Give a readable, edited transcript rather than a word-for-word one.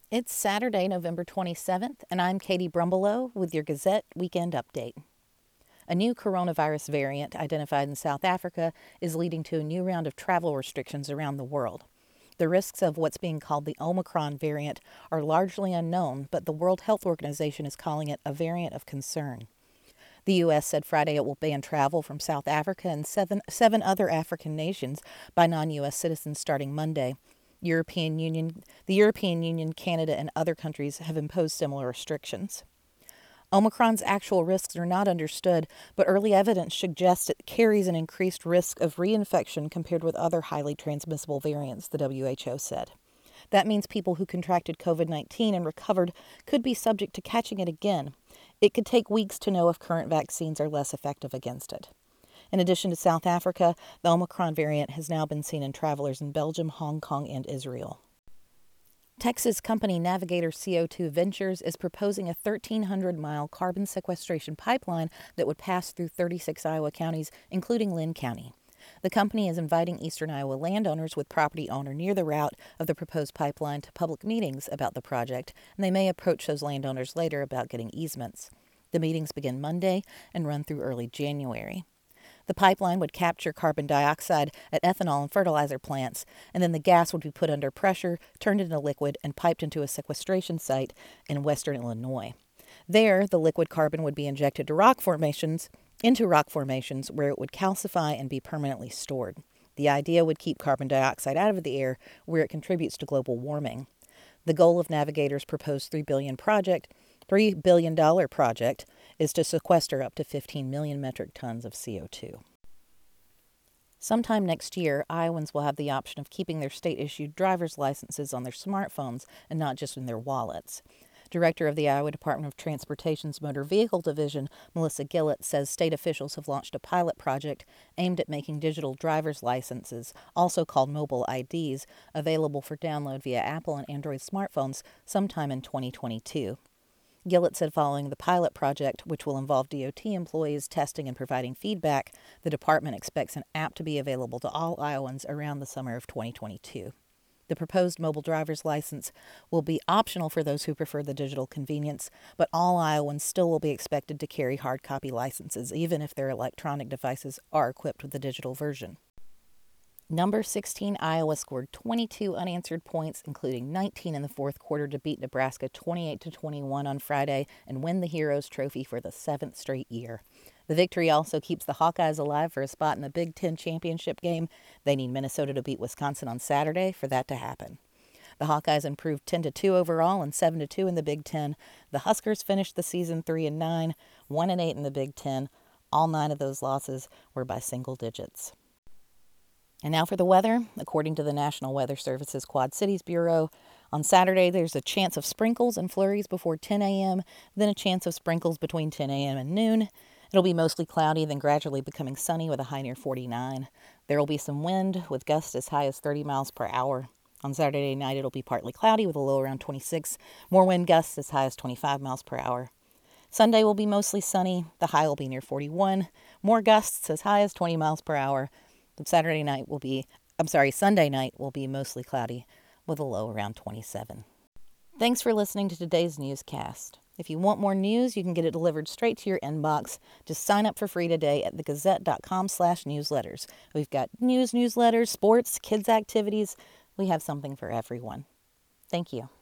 It's Saturday, November 27th, and I'm Katie Brumbelow with your Gazette Weekend Update. A new coronavirus variant identified in South Africa is leading to a new round of travel restrictions around the world. The risks of what's being called the Omicron variant are largely unknown, but the World Health Organization is calling it a variant of concern. The U.S. said Friday it will ban travel from South Africa and seven other African nations by non-U.S. citizens starting Monday. The European Union, Canada, and other countries have imposed similar restrictions. Omicron's actual risks are not understood, but early evidence suggests it carries an increased risk of reinfection compared with other highly transmissible variants, the WHO said. That means people who contracted COVID-19 and recovered could be subject to catching it again. It could take weeks to know if current vaccines are less effective against it. In addition to South Africa, the Omicron variant has now been seen in travelers in Belgium, Hong Kong, and Israel. Texas company Navigator CO2 Ventures is proposing a 1,300-mile carbon sequestration pipeline that would pass through 36 Iowa counties, including Linn County. The company is inviting eastern Iowa landowners with property owner near the route of the proposed pipeline to public meetings about the project, and they may approach those landowners later about getting easements. The meetings begin Monday and run through early January. The pipeline would capture carbon dioxide at ethanol and fertilizer plants, and then the gas would be put under pressure, turned into liquid, and piped into a sequestration site in western Illinois. There, the liquid carbon would be injected into rock formations where it would calcify and be permanently stored. The idea would keep carbon dioxide out of the air where it contributes to global warming. The goal of Navigator's proposed $3 billion project is to sequester up to 15 million metric tons of CO2. Sometime next year, Iowans will have the option of keeping their state-issued driver's licenses on their smartphones and not just in their wallets. Director of the Iowa Department of Transportation's Motor Vehicle Division, Melissa Gillett, says state officials have launched a pilot project aimed at making digital driver's licenses, also called mobile IDs, available for download via Apple and Android smartphones sometime in 2022. Gillett said following the pilot project, which will involve DOT employees testing and providing feedback, the department expects an app to be available to all Iowans around the summer of 2022. The proposed mobile driver's license will be optional for those who prefer the digital convenience, but all Iowans still will be expected to carry hard copy licenses, even if their electronic devices are equipped with the digital version. Number 16 Iowa scored 22 unanswered points, including 19 in the fourth quarter, to beat Nebraska 28-21 on Friday and win the Heroes Trophy for the seventh straight year. The victory also keeps the Hawkeyes alive for a spot in the Big Ten championship game. They need Minnesota to beat Wisconsin on Saturday for that to happen. The Hawkeyes improved 10-2 overall and 7-2 in the Big Ten. The Huskers finished the season 3-9, 1-8 in the Big Ten. All 9 of those losses were by single digits. And now for the weather. According to the National Weather Service's Quad Cities Bureau, on Saturday there's a chance of sprinkles and flurries before 10 a.m., then a chance of sprinkles between 10 a.m. and noon. It'll be mostly cloudy, then gradually becoming sunny with a high near 49. There will be some wind with gusts as high as 30 miles per hour. On Saturday night it'll be partly cloudy with a low around 26. More wind gusts as high as 25 miles per hour. Sunday will be mostly sunny. The high will be near 41. More gusts as high as 20 miles per hour. Sunday night will be mostly cloudy with a low around 27. Thanks for listening to today's newscast. If you want more news, you can get it delivered straight to your inbox. Just sign up for free today at thegazette.com/newsletters. We've got newsletters, sports, kids activities. We have something for everyone. Thank you.